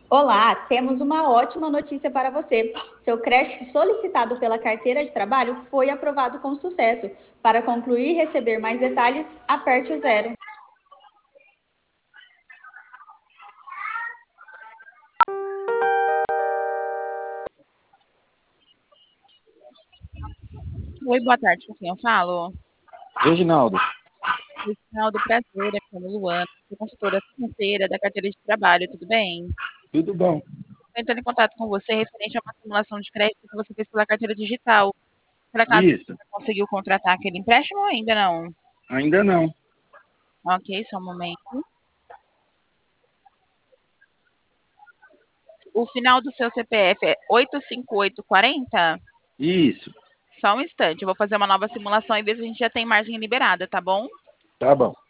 Olá, temos uma ótima notícia para você. Seu crédito solicitado pela carteira de trabalho foi aprovado com sucesso. Para concluir e receber mais detalhes, aperte o zero. Oi, boa tarde, com quem eu falo? Reginaldo, Reginaldo, prazer, aqui é a Luana, sou consultora financeira da carteira de trabalho, tudo bem? tudo bom? Estou entrando em contato com você referente a uma simulação de crédito que você fez pela carteira digital. Por acaso Isso, você conseguiu contratar aquele empréstimo ou ainda não? ainda não. Ok, só um momento. O final do seu CPF é 85840? Isso, Só um instante, eu vou fazer uma nova simulação e ver se a gente já tem margem liberada, tá bom? tá bom.